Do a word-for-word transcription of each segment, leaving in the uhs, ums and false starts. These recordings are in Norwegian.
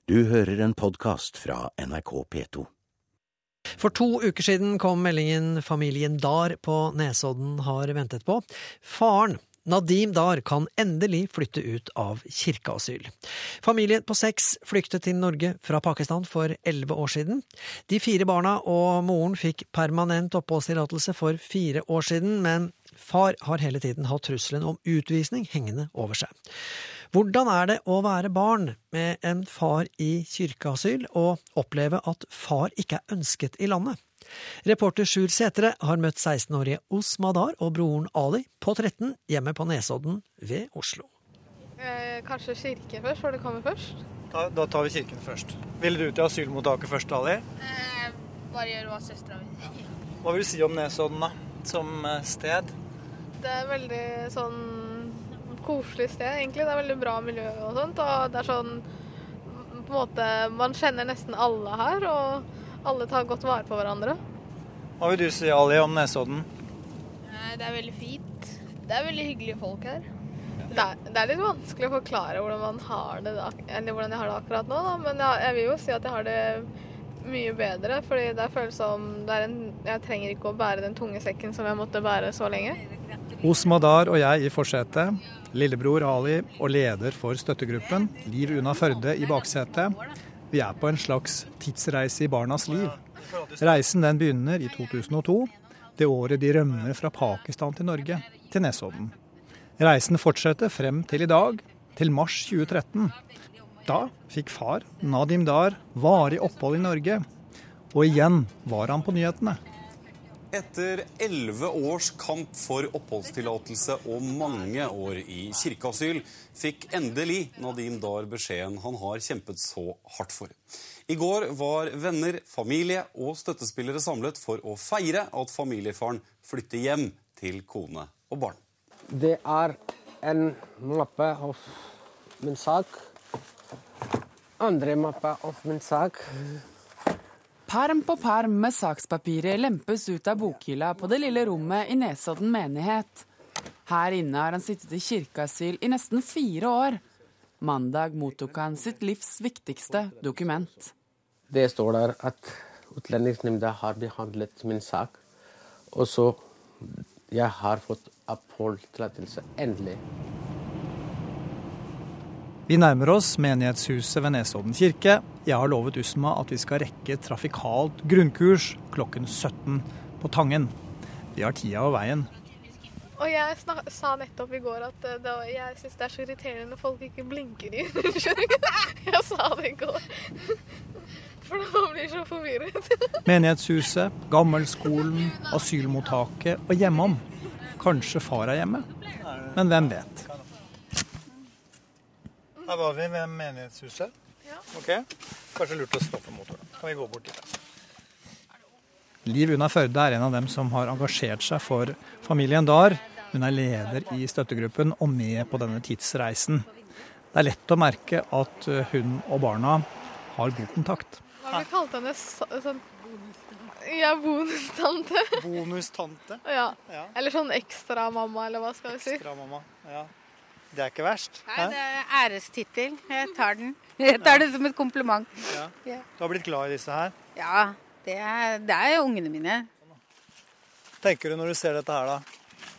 Du hører en podcast fra N R K P to. For to uker siden kom meldingen familien Dar på Nesodden har ventet på. Faren, Nadim Dar, kan endelig flytte ut av kirkeasyl. Familien på seks flyktet til Norge fra Pakistan for elleve år siden. De fire barna og moren fikk permanent oppholdstillatelse for fire år siden, men far har hele tiden hatt trusselen om utvisning hengende over seg. Hvordan er det å være barn med en far i kirkeasyl og oppleve at far ikke er ønsket i landet? Reporter Sjur Sætre har møtt seksten-årige Osma Dar og broren Ali på tretten hjemme på Nesodden ved Oslo. Eh, kanskje kirke først, for det kommer først? Da, da tar vi kirken først. Vil du til asylmottaket først, Ali? Eh, bare gjør hva søstera vil. Hva vil du si om Nesodden da, som sted? Det er veldig sånn koselig sted, egentlig. Det er veldig bra miljø og sånt, og det er sånn, på en måte, man kjenner nesten alle her, og alle tar godt vare på hverandre. Hva vil du si, Ali, om Nesodden? Det er veldig fint. Det er veldig hyggelige folk her. Det er, det er litt vanskelig å forklare hvordan man har det, eller hvordan jeg har det akkurat nå, da. Men jeg, jeg vil jo si at jeg har det mye bedre, fordi det føles som det er en, jeg trenger ikke å bære den tunge sekken som jeg måtte bære så lenge. Osma Dar og jeg i forsetet, lillebror Ali og leder for støttegruppen, Liv Una Førde i baksetet. Vi er på en slags tidsreise i barnas liv. Reisen den begynner i to tusen og to, det året de rømmer fra Pakistan til Norge, til Nesodden. Reisen fortsetter frem til i dag, til mars tjue tretten. Da fikk far, Nadim Dar, varig opphold i Norge, og igjen var han på nyhetene. Etter elleve års kamp for oppholdstillatelse og mange år i kirkeasyl, fikk endelig Nadim Dar beskjeden han har kjempet så hardt for. I går var venner, familie og støttespillere samlet for å feire at familiefaren flytter hjem til kone og barn. Det er en mappe av min sak. Andre mappe av min sak. Perm på perm med sakspapirer lempes ut av bokhylla på det lille rommet i Nesodden menighet. Her inne har han sittet i kirkeasyl i nesten fire år. Mandag mottok han sitt livs viktigste dokument. Det står der at Utlendingsnemnda har behandlet min sak, og så jeg har fått oppholdstillatelse endelig. Vi nærmer oss menighetshuset ved Nesodden kirke. Jeg har lovet Usma at vi skal rekke trafikalt grunnkurs klokken sytten på Tangen. Vi har tida og veien. Og jeg snak- sa nettopp i går at det, det, jeg synes det er så irriterende når folk ikke blinker i rundkjøringen. Jeg sa det i går. For da blir jeg så forvirret. Menighetshuset, gammelskolen, asylmottaket og hjemom. Kanskje far er hjemme, men hvem vet? Her var vi ved menighetshuset. Ja. Ok, kanskje lurt å stoppe motoren. Kan vi gå bort dit? Liv Una Førde er en av dem som har engasjert seg for familien Dar. Hun er leder i støttegruppen og med på denne tidsreisen. Det er lett å merke at hun og barna har god kontakt. Har vi kalt henne så, sånn... Ja, bonustante. Bonustante? Ja. Ja. Eller sånn ekstra mamma, eller hva skal vi si? Ekstra mamma, ja. Det er ikke verst. Nei, det er ærestittel. Jeg tar den. Jeg tar det som et kompliment. Ja. Ja. Du har blitt glad i disse her? Ja, det er, det er jo ungene mine. Tenker du når du ser dette her da?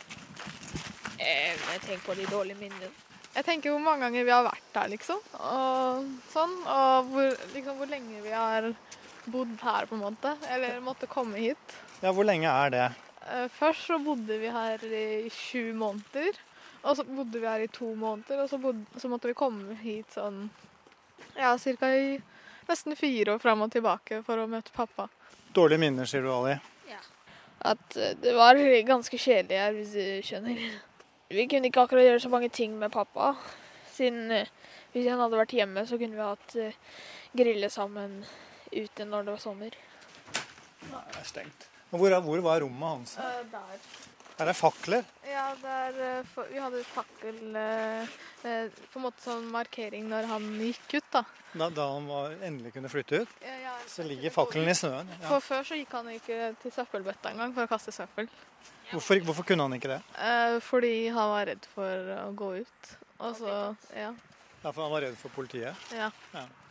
Jeg tenker på de dårlige minnene. Jeg tenker hvor mange ganger vi har vært der, liksom. Og sånn, og hvor, liksom, hvor lenge vi har bodd her, på en måte. Eller måtte komme hit. Ja, hvor lenge er det? Først så bodde vi her i sju måneder. Og så bodde vi her i to måneder, og så, bodde, så måtte vi komme hit sånn, ja, cirka i nesten fire år frem og tilbake for å møte pappa. Dårlige minner, sier du, Ali? Ja. At det var ganske kjedelig her, hvis du skjønner. Vi kunne ikke akkurat gjøre så mange ting med pappa, siden hvis han hadde vært hjemme, så kunne vi hatt grille sammen ute når det var sommer. Nei, det er stengt. Hvor, er, hvor var rommet hans? Uh, der. Her er fakler. Ja, der, vi hadde fakkel på en måte sånn markering når han gikk ut, da. Da, da han var, endelig kunne flytte ut, ja, ja, så ligger fakkelen i snøen. Ja. For før så gikk han ikke til søppelbøtta en gang for å kaste søppel. Hvorfor, hvorfor kunne han ikke det? Eh, fordi han var redd for å gå ut. Og så, ja. Ja, for han var redd for politiet? Ja. Ja.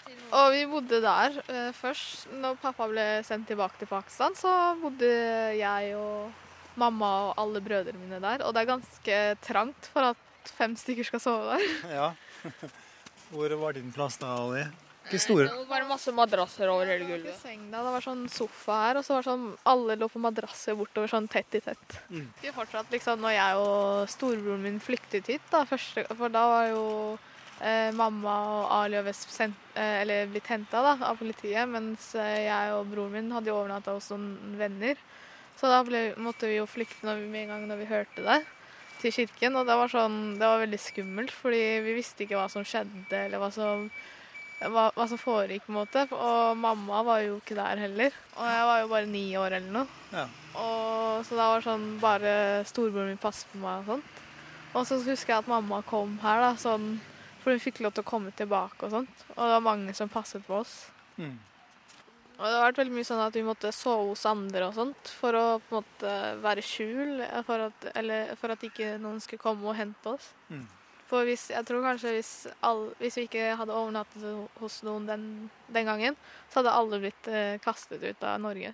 Og vi bodde der eh, først. Når pappa ble sendt tilbake til Pakistan, så bodde jeg og mamma og alle brødrene mine der. Og det er ganske trangt for at fem stykker skal sove der. Ja. Hvor var din plass da, Ali? Ikke store. Det var bare masse madrasser over hele gulvet. Det var sånn sofa her, og så var det sånn, alle lå på madrasser bortover sånn tett i tett. Mm. Vi fortsatt liksom, når jeg og storebroren min flyktet hit, da, første, for da var jo Eh, mamma og Ali og Vesp sendt, eh, eller blitt hentet da, av politiet, mens eh, jeg og broren min hadde jo overnattet hos noen venner. Så da ble, måtte vi jo flykte når vi, med en gang når vi hørte det, til kirken. Og det var, sånn, det var veldig skummelt, fordi vi visste ikke hva som skjedde, eller hva som, hva, hva som foregikk på en måte. Og mamma var jo ikke der heller. Og jeg var jo bare ni år eller noe. Ja. Og, så da var det sånn, bare storebroren min passet på meg og sånt. Og så husker jeg at mamma kom her da, sånn, for hun fikk lov til å komme tilbake og sånt. Og det var mange som passet på oss. Mm. Og det har vært veldig mye sånn at vi måtte sove hos andre og sånt, for å på en måte være skjul, for at, eller for at ikke noen skulle komme og hente oss. Mm. For hvis, jeg tror kanskje hvis, all, hvis vi ikke hadde overnattet hos noen den, den gangen, så hadde alle blitt eh, kastet ut av Norge.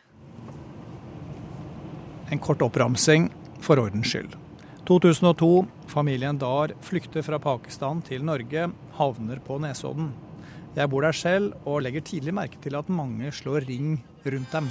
En kort oppramsing for ordens skyld. to tusen og to, familien Dar flykter fra Pakistan til Norge, havner på Nesodden. Jeg bor der selv og legger tidlig merke til at mange slår ring rundt dem.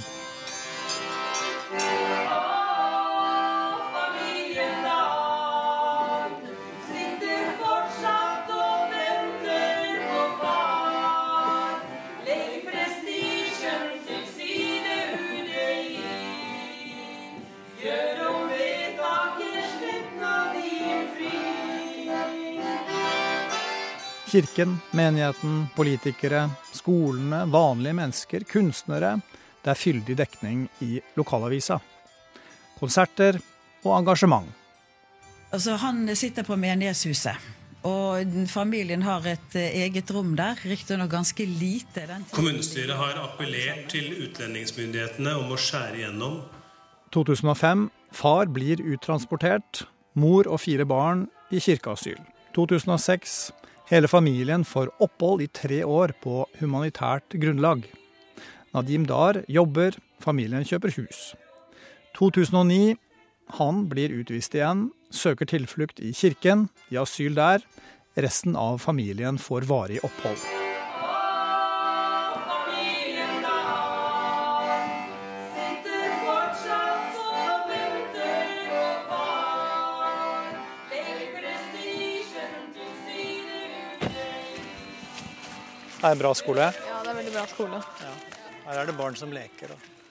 Kirken, menigheten, politikere, skolene, vanlige mennesker, kunstnere. Det er fyldig dekning i lokalavisa. Konserter og engasjement. Altså, han sitter på menighetshuset, og familien har et eget rom der, riktig nok ganske lite. Kommunestyret har appellert til utlendingsmyndighetene om å skjære igjennom. to tusen og fem, far blir uttransportert, mor og fire barn i kirkeasyl. to tusen og seks, hele familien får opphold i tre år på humanitært grunnlag. Nadim Dar jobber, familien kjøper hus. to tusen og ni, han blir utvist igjen, søker tilflukt i kirken, i asyl der. Resten av familien får varig opphold. Det er en bra skole? Ja, det er en veldig bra skole. Ja. Her er det barn som leker.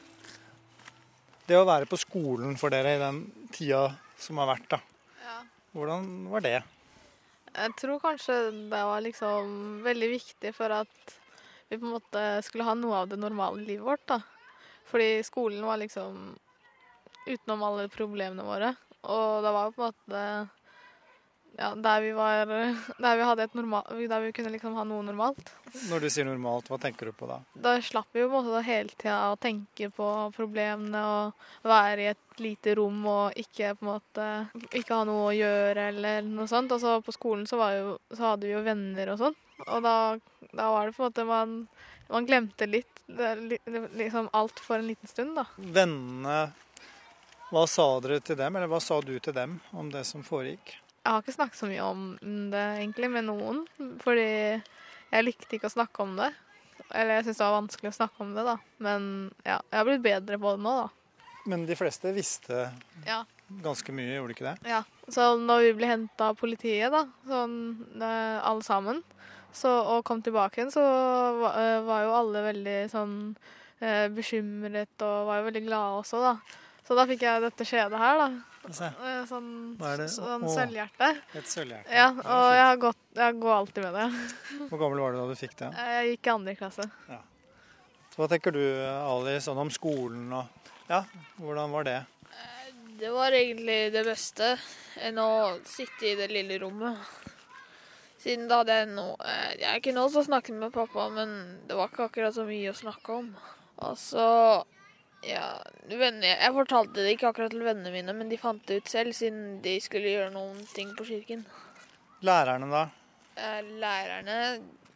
Det å være på skolen for dere i den tida som har vært, da. Ja. Hvordan var det? Jeg tror kanskje det var liksom veldig viktig for at vi på en måte skulle ha noe av det normale livet vårt, da. Fordi skolen var liksom utenom alle problemene våre. Og det var på en måte... Ja, der vi var, der vi hadde et normal, der vi kunne liksom ha noe normalt. Når du sier normalt, hva tenker du på da? Da slapp vi jo på en måte hele tida å tenke på problemene og være i et lite rom og ikke på en måte, ikke ha noe å gjøre eller noe sånt. Og så på skolen så, var jo, så hadde vi jo venner og sånn. Og da, da var det på en måte, man, man glemte litt, det, liksom alt for en liten stund da. Vennene, hva sa dere til dem, eller hva sa du til dem om det som foregikk? Jeg har ikke snakket så mye om det egentlig med noen, fordi jeg likte ikke å snakke om det. Eller jeg synes det var vanskelig å snakke om det da. Men ja, jeg har blitt bedre på det nå da. Men de fleste visste ja. ganske mye, gjorde de ikke det? Ja, så når vi ble hentet av politiet da, sånn alle sammen, så, og kom tilbake igjen, så var, var jo alle veldig sånn bekymret og var jo veldig glade også da. Så da fikk jeg dette skjedet her da. Sånn, sånn sølvhjerte. Et sølvhjerte. Ja, og jeg, har gått, jeg går alltid med det. Hvor gammel var du da du fikk det? Jeg gikk i andre klasse. Ja. Så hva tenker du, Ali, sånn om skolen og... Ja, hvordan var det? Det var egentlig det beste enn å sitte i det lille rommet. Siden da hadde jeg noe... Jeg kunne også snakket med pappa, men det var ikke akkurat så mye å snakke om. Og så... Ja, venner, jeg fortalte det ikke akkurat til vennene mine, men de fant det ut selv, siden de skulle gjøre noen ting på kirken. Lærerne da? Eh, lærerne,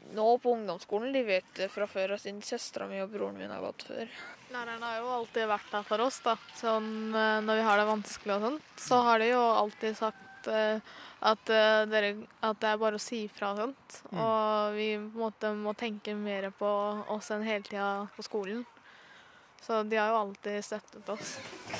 nå på ungdomsskolen, de vet det fra før, og siden søstera mi og broren min har gått før. Lærerne har jo alltid vært der for oss, da. Sånn, når vi har det vanskelig og sånt, så har de jo alltid sagt at, dere, at det er bare å si fra og sånt. Mm. Og vi på en måte må tenke mer på oss enn hele tida på skolen. Så de har jo alltid støttet oss.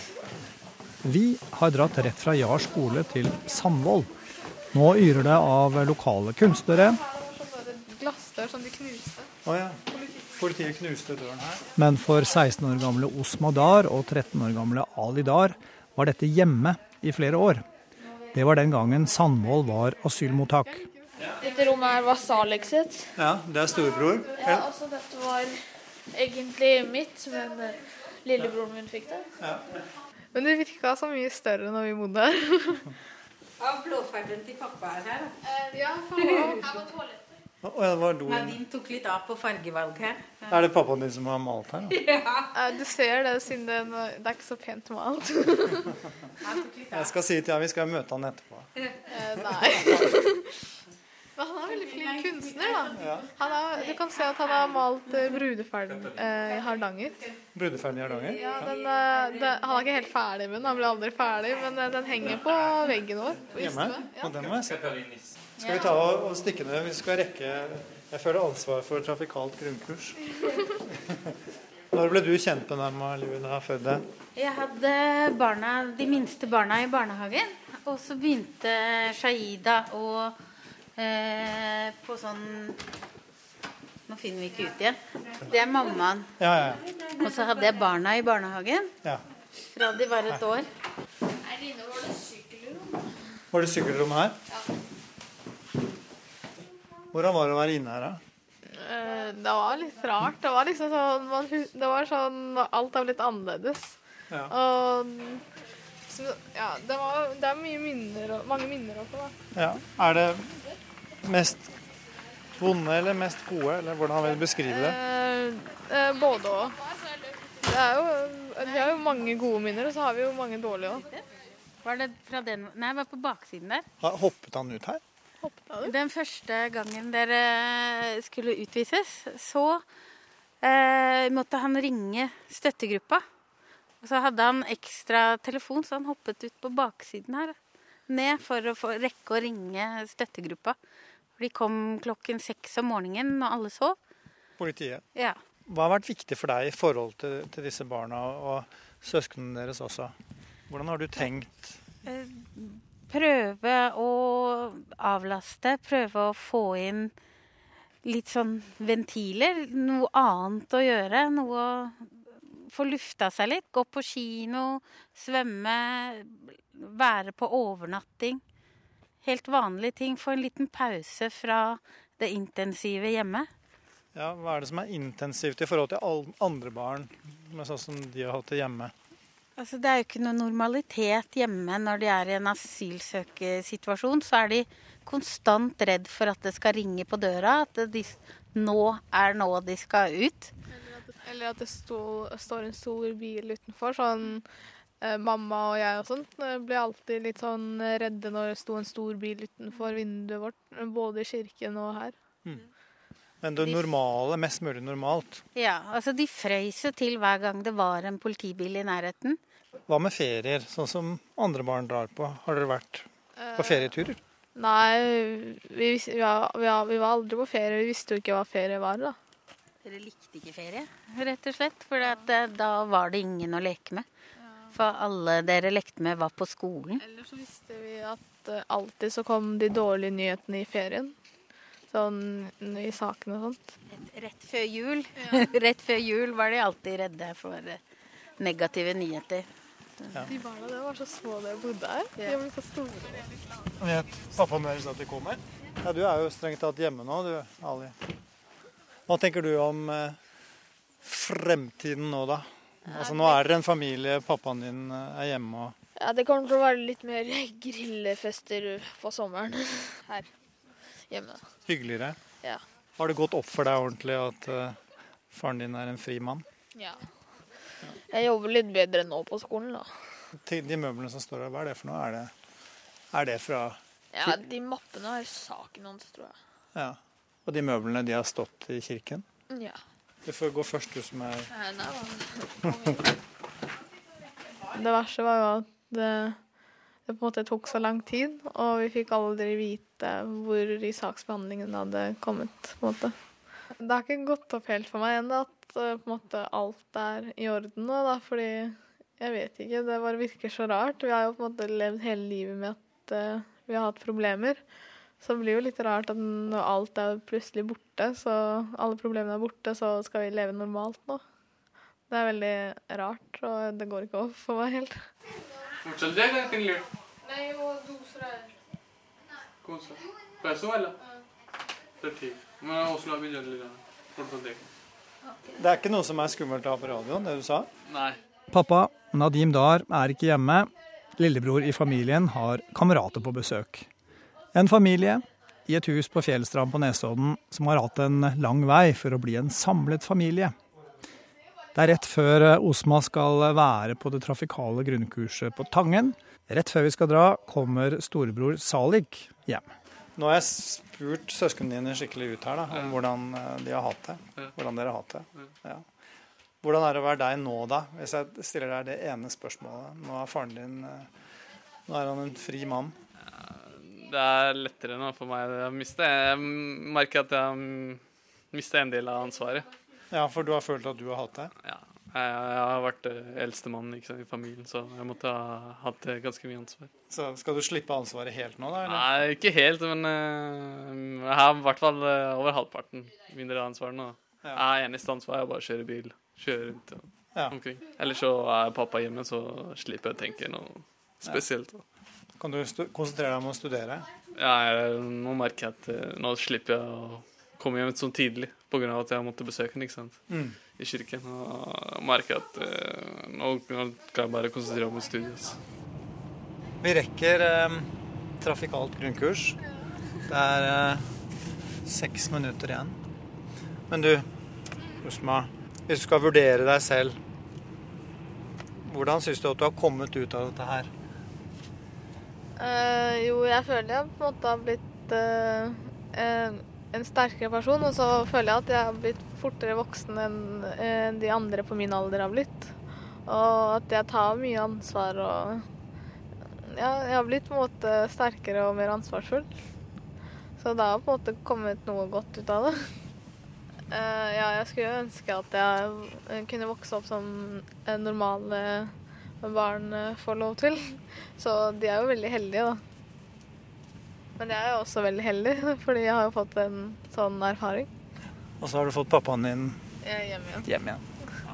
Vi har dratt rett fra Jar skole til Sandvoll. Nå yrer det av lokale kunstnere. Glassdør som de knuste. Å ja. Politiet knuste døren her. Men for seksten år gamle Osma Dar og tretten år gamle Ali Dar var dette hjemme i flere år. Det var den gangen Sandvoll var asylmottak. Dette rommet her var Salek sitt. Ja, det er storebror. Ja, altså dette var egentlig mitt, men lillebroren min fikk det. Ja. Men det virka så mye større når vi bodde her. Ja, blåfargen til pappa er her. Ja, her var toalettet. Oh, ja, det var doen. Nadine tok litt av på fargevalg her. Ja. Er det pappaen din som har malt her? Da? Ja. Du ser det, siden det, det er ikke så pent malt. Jeg skal si til ham, vi skal møte han etterpå. Eh, nei. Men han er veldig flink kunstner, da. Ja. Han er, du kan se at han har malt uh, brudeferden uh, i Hardanger. Brudeferden i Hardanger? Ja, den, uh, den, han er ikke helt ferdig med den, han blir aldri ferdig, men uh, den henger på veggen vår. Hjemme? Ja. Og den må jeg se. Skal vi ta og, og stikke ned? Vi skal rekke, jeg føler ansvar for trafikalt grunnkurs. Når ble du kjent med dem, Liv, da før det? Jeg hadde barna, de minste barna i barnehagen, og så begynte Shaida og Eh, på sånn nå finner vi ikke ut igjen. Det er mammaen. Ja, ja. Og så hadde jeg barna i barnehagen. Ja. Fra de var et år. Her inne var det sykkelrom. Var det sykkelrom her? Ja. Hvordan var det å være inne her, da? Eh, det var litt rart. Det var liksom sånn, man, det var sånn alt har blitt annerledes. Ja. Og ja, det, var, det er mye minner, mange minner oppe, da. Ja. Er det mest vonde eller mest gode, eller hvordan vil du beskrive det? Eh, eh, både og. Det er jo, vi har jo mange gode minner, og så har vi jo mange dårlige også. Var det fra den? Nei, jeg var på baksiden der. Hoppet han ut her? Hoppet han ut? Den første gangen dere skulle utvises, så eh, måtte han ringe støttegruppa. Og så hadde han ekstra telefon, så han hoppet ut på baksiden her. Ned for å få rekke å ringe støttegruppa. De kom klokken seks om morgenen når alle sov. Politiet? Ja. Hva har vært viktig for deg i forhold til, til disse barna og søsknene deres også? Hvordan har du tenkt? Prøve å avlaste, prøve å få inn litt sånn ventiler. Noe annet å gjøre, noe å få lufta seg litt. Gå på kino, svømme, være på overnatting. Helt vanlige ting. Få en liten pause fra det intensive hjemme. Ja, hva er det som er intensivt i forhold til alle andre barn, med sånn som de har hatt det hjemme? Altså, det er jo ikke noe normalitet hjemme når de er i en asylsøkersituasjon. Så er de konstant redd for at det skal ringe på døra, at de, nå er nå de skal ut. Eller at det stå, står en stor bil utenfor, sånn eh, mamma og jeg og sånt ble alltid litt sånn redde når det sto en stor bil utenfor vinduet vårt, både i kirken og her. Mm. Men det normale, mest mulig normalt? Ja, altså de frøys jo til hver gang det var en politibil i nærheten. Hva med ferier, sånn som andre barn drar på? Har dere vært på ferieturer? Eh, nei, vi, vi, var, vi var aldri på ferie, vi visste jo ikke hva ferie var da. Dere likte ikke ferie, rett og slett, for da var det ingen å leke med. For alle dere lekte med var på skolen. Eller så visste vi at uh, alltid så kom de dårlige nyhetene i ferien. Sånn i sakene og sånt. Rett før jul. Ja. Rett før jul var de alltid redde for negative nyheter. Ja. De barna der var så små da jeg bodde her. De ble så store. Vet pappaen deres at de kommer? Ja, du er jo strengt tatt hjemme nå, du, Ali. Hva tenker du om eh, fremtiden nå, da? Altså, nå er dere en familie, pappaen din er hjemme. Og... Ja, det kommer til å være litt mer grillefester på sommeren her hjemme. Hyggeligere? Ja. Har det gått opp for deg ordentlig at uh, faren din er en fri mann? Ja. Jeg jobber litt bedre nå på skolen, da. De møblene som står her, hva er det for noe? Er det, er det fra... Ja, de mappene har saken hans, tror jeg. Ja. Og de møblene, de har stått i kirken? Ja. Du får gå først, du som er... Nei, nei, det verste var jo at det, det på en måte tok så lang tid, og vi fikk aldri vite hvor i saksbehandlingen hadde kommet, på en måte. Det har ikke gått opp helt for meg ennå at på en måte alt er i orden nå, da, fordi jeg vet ikke, det bare virker så rart. Vi har jo på en måte levd hele livet med at uh, vi har hatt problemer. Så det blir jo litt rart at når alt er plutselig borte, så alle problemene er borte, så skal vi leve normalt nå. Det er veldig rart, og det går ikke opp for meg helt. Nei, og dosere. Cosa? Peso, eller? Fertig. Men også la vi gjøre det litt. Det er ikke noe som er skummelt å ha på radioen, det du sa? Nei. Pappa, Nadim Dar, er ikke hjemme. Lillebror i familien har kamerater på besøk. En familie i et hus på Fjellstrand på Nesodden som har hatt en lang vei for å bli en samlet familie. Det er rett før Osma skal være på det trafikale grunnkurset på Tangen. Rett før vi skal dra, kommer storebror Salik hjem. Nå har jeg spurt søskene dine skikkelig ut her da, om hvordan de har hatt det. Hvordan dere har hatt det. Ja. Hvordan er det å være deg nå da? Hvis jeg stiller deg det ene spørsmålet. Nå er faren din, nå er han en fri mann. Det er lettere nå for meg å miste. Jeg merker at jeg mister en del av ansvaret. Ja, for du har følt at du har hatt det? Ja, jeg har vært eldste mann i familien, så jeg måtte ha hatt ganske mye ansvar. Så skal du slippe ansvaret helt nå da? Eller? Nei, ikke helt, men jeg har i hvert fall over halvparten mindre ansvar nå. Ja. Jeg har eneste ansvar, jeg bare kjører bil, kjører rundt og ja. Omkring. Ellers så er pappa hjemme, så slipper jeg å tenke noe spesielt. Ja. Kan du konsentrere deg om å studere? Ja, jeg, nå merker jeg at nå slipper jeg å komme hjem så tidlig, på grunn av at jeg måtte besøke den, ikke sant? Mm. I kirken. Og jeg merker at uh, nå, nå kan jeg bare konsentrere meg om studiet. Vi rekker eh, trafikalt grunnkurs. Det er eh, seks minutter igjen. Men du, Osma, hvis du skal vurdere deg selv, hvordan synes du at du har kommet ut av dette her? Uh, jo, jeg føler jeg på en måte har blitt uh, en, en sterkere person, og så føler jeg at jeg har blitt fortere voksen enn uh, de andre på min alder har blitt. Og at jeg tar mye ansvar, og ja, jeg har blitt på en måte sterkere og mer ansvarsfull. Så det har på en måte kommet noe godt ut av det. Uh, ja, jeg skulle ønske at jeg kunne vokse opp som en normal uh, barn får lov til. Så de er jo veldig heldige da. Men jeg er jo også veldig heldig, fordi jeg har jo fått en sånn erfaring. Og så har du fått pappaen din hjem igjen. Hjem igjen.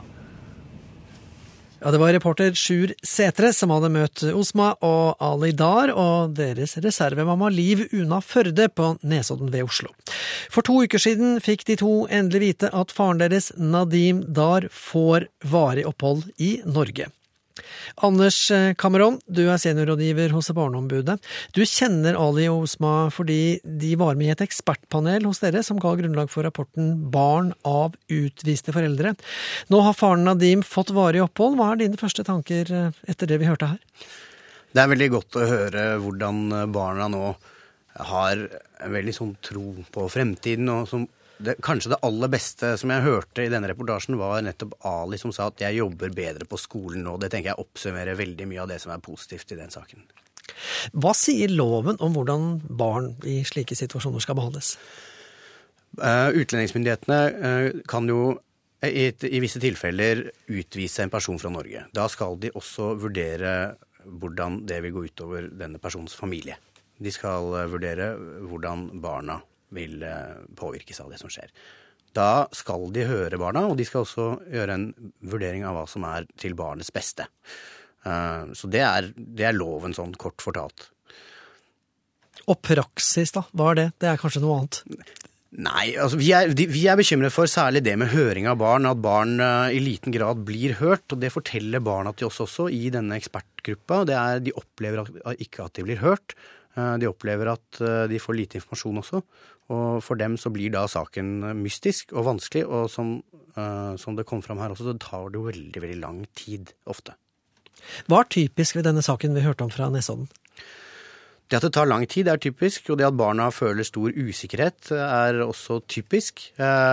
Ja, det var reporter Sjur Setre som hadde møtt Osma og Ali Dar og deres reservemamma Liv Una Førde på Nesodden ved Oslo. For to uker siden fikk de to endelig vite at faren deres, Nadim Dar, får varig opphold i Norge. Anders Cameron, du er seniorrådgiver hos Barneombudet. Du kjenner Ali og Osma fordi de var med i et ekspertpanel hos dere som ga grunnlag for rapporten Barn av utviste foreldre. Nå har faren Nadim fått varig opphold. Hva er dine første tanker etter det vi hørte her? Det er veldig godt å høre hvordan barna nå har en veldig sånn tro på fremtiden, og som Det, kanskje det aller beste som jeg hørte i denne reportasjen var nettopp Ali som sa at jeg jobber bedre på skolen nå. Det tenker jeg oppsummerer veldig mye av det som er positivt i den saken. Hva sier loven om hvordan barn i slike situasjoner skal behandles? Uh, utlendingsmyndighetene uh, kan jo i, i visse tilfeller utvise en person fra Norge. Da skal de også vurdere hvordan det vil gå utover denne persons familie. De skal uh, vurdere hvordan barna vil påvirkes av det som skjer. Da skal de høre barna, og de skal også gjøre en vurdering av hva som er til barnets beste. Så det er, det er loven sånn kort fortalt. Og praksis da, hva er det? Det er kanskje noe annet? Nei, altså vi er, vi er bekymret for særlig det med høring av barn, at barn i liten grad blir hørt, og det forteller barna til oss også i denne ekspertgruppa. Det er, de opplever at, ikke at de blir hørt, de opplever at de får lite informasjon også, og for dem så blir da saken mystisk og vanskelig, og som, uh, som det kom fram her også, så tar det jo veldig, veldig lang tid ofte. Hva er typisk ved denne saken vi hørte om fra Nesodden? Det at det tar lang tid er typisk, og det at barna føler stor usikkerhet er også typisk.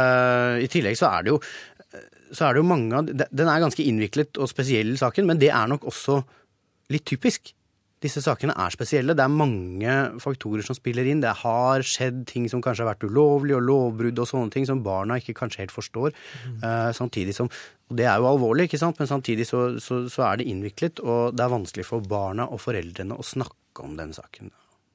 I tillegg så er det jo, så er det jo mange av, den er ganske innviklet og spesiell saken, men det er nok også litt typisk. Disse sakene er spesielle. Det er mange faktorer som spiller inn. Det har skjedd ting som kanskje har vært ulovlig og lovbrudd og sånne ting som barna ikke kanskje helt forstår. Mm. Uh, samtidig som, og det er jo alvorlig, ikke sant? Men samtidig så, så, så er det innviklet, og det er vanskelig for barna og foreldrene å snakke om den saken.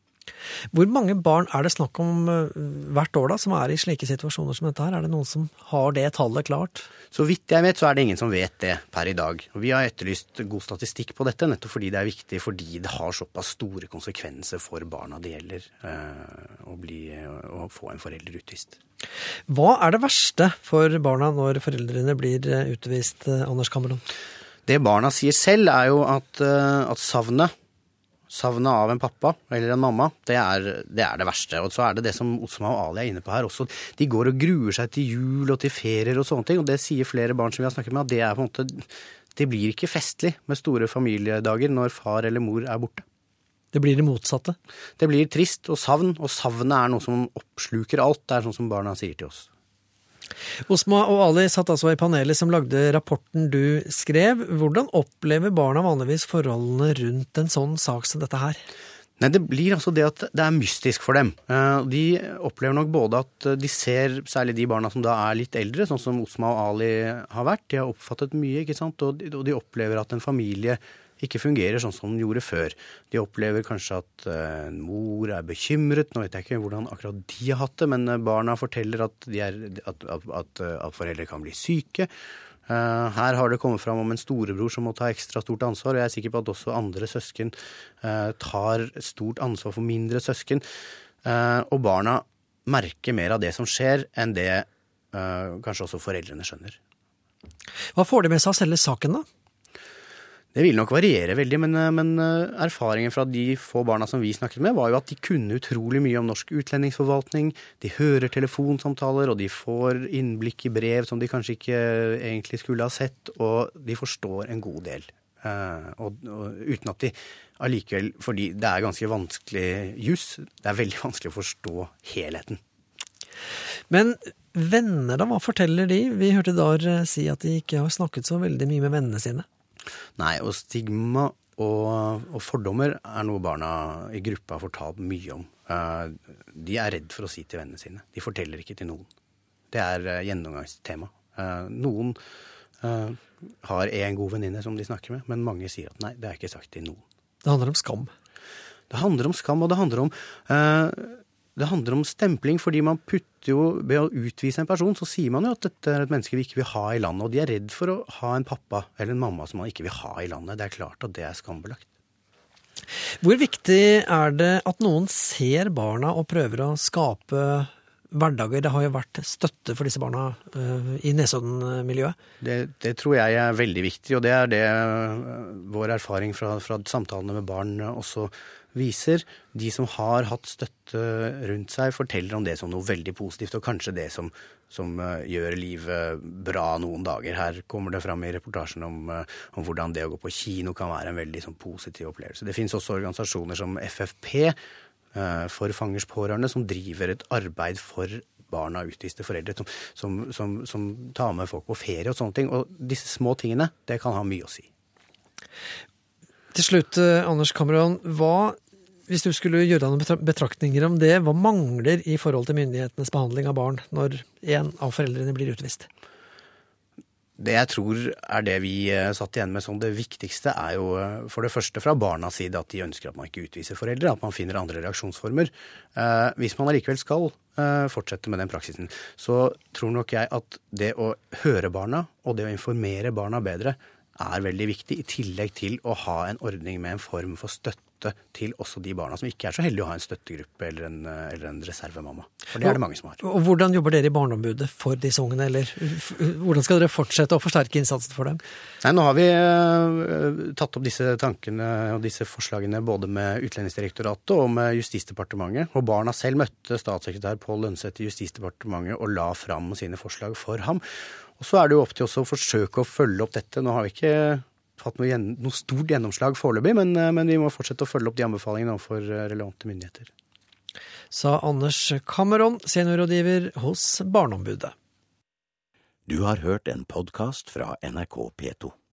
Hvor mange barn er det snakk om hvert år da, som er i slike situasjoner som dette her? Er det noen som har det tallet klart? Så vidt jeg vet, så er det ingen som vet det per i dag. Og vi har etterlyst god statistikk på dette, nettopp fordi det er viktig, fordi det har såpass store konsekvenser for barna det gjelder eh, å, bli, å få en forelder utvist. Hva er det verste for barna når foreldrene blir utvist, Anders Cameron? Det barna sier selv er jo at, at savnet, savnet av en pappa eller en mamma, det er, det er det verste. Og så er det det som Osma og Ali er inne på her også. De går og gruer seg til jul og til ferier og sånne ting, og det sier flere barn som vi har snakket med, at det er på en måte, det blir ikke festlig med store familiedager når far eller mor er borte. Det blir det motsatte? Det blir trist og savn, og savnet er noe som oppsluker alt. Det er sånn som barna sier til oss. Osma og Ali satt altså i panelet som lagde rapporten du skrev. Hvordan opplever barna vanligvis forholdene rundt en sånn sak som dette her? Nei, det blir altså det at det er mystisk for dem. De opplever nok både at de ser, særlig de barna som da er litt eldre, sånn som Osma og Ali har vært, de har oppfattet mye, ikke sant? Og de opplever at en familie ikke fungerer sånn som den gjorde før. De opplever kanskje at en mor er bekymret, nå vet jeg ikke hvordan akkurat de har hatt det, men barna forteller at, de er, at, at, at, at foreldre kan bli syke. Uh, her har det kommet fram om en storebror som må ta ekstra stort ansvar, og jeg er sikker på at også andre søsken uh, tar stort ansvar for mindre søsken. Uh, og barna merker mer av det som skjer enn det uh, kanskje også foreldrene skjønner. Hva får de med seg av selve saken da? Det vil nok variere veldig, men, men erfaringen fra de få barna som vi snakket med var jo at de kunne utrolig mye om norsk utlendingsforvaltning, de hører telefonsamtaler, og de får innblikk i brev som de kanskje ikke egentlig skulle ha sett, og de forstår en god del. Uh, og, og uten at de allikevel, fordi det er ganske vanskelig juss, det er veldig vanskelig å forstå helheten. Men venner da, hva forteller de? Vi hørte Dar si at de ikke har snakket så veldig mye med vennene sine. Nei, og stigma og, og fordommer er noe barna i gruppa har fortalt mye om. Uh, de er redd for å si til vennene sine. De forteller ikke til noen. Det er uh, gjennomgangstema. Uh, noen uh, har en god venninne som de snakker med, men mange sier at nei, det er ikke sagt til noen. Det handler om skam. Det handler om skam, og det handler om... Uh, Det handler om stempling, fordi man putter jo, ved å utvise en person, så sier man jo at dette er et menneske vi ikke vil ha i landet, og de er redd for å ha en pappa eller en mamma som man ikke vil ha i landet. Det er klart at det er skambelagt. Hvor viktig er det at noen ser barna og prøver å skape hverdager? Det har jo vært støtte for disse barna uh, i Nesodden-miljøet. Det, det tror jeg er veldig viktig, og det er det uh, vår erfaring fra, fra samtalene med barn også viser. De som har hatt støtte rundt seg forteller om det som noe veldig positivt, og kanskje det som, som uh, gjør livet bra noen dager. Her kommer det fram i reportasjen om, uh, om hvordan det å gå på kino kan være en veldig sånn, positiv opplevelse. Det finnes også organisasjoner som F F P, uh, for fangers pårørende, som driver et arbeid for barna og utviste foreldre, som, som, som, som tar med folk på ferie og sånne ting. Og disse små tingene, det kan ha mye å si. Til slutt, Anders Cameron, hva, hvis du skulle gjøre noen betraktninger om det, hva mangler i forhold til myndighetenes behandling av barn når en av foreldrene blir utvist? Det jeg tror er det vi satt igjen med som det viktigste er jo for det første fra barnas side at de ønsker at man ikke utviser foreldre, at man finner andre reaksjonsformer. Eh, hvis man allikevel skal eh, fortsette med den praksisen, så tror nok jeg at det å høre barna og det å informere barna bedre er veldig viktig, i tillegg til å ha en ordning med en form for støtte til også de barna som ikke er så heldige å ha en støttegruppe eller en, eller en reservemamma. For det er det mange som har. Og hvordan jobber dere i barneombudet for disse ungene, eller hvordan skal dere fortsette å forsterke innsatsen for dem? Nei, nå har vi uh, tatt opp disse tankene og disse forslagene både med Utlendingsdirektoratet og med Justisdepartementet, og barna selv møtte statssekretær Pål Lønseth i Justisdepartementet og la fram sine forslag for ham. Og så er det jo opp til oss å forsøke å følge opp dette. Nå har vi ikke hatt noe, gjen, noe stort gjennomslag foreløpig, men, men vi må fortsette å følge opp de anbefalingene overfor relevante myndigheter. Sa Anders Cameron, seniorrådgiver hos Barneombudet. Du har hørt en podcast fra N R K P to.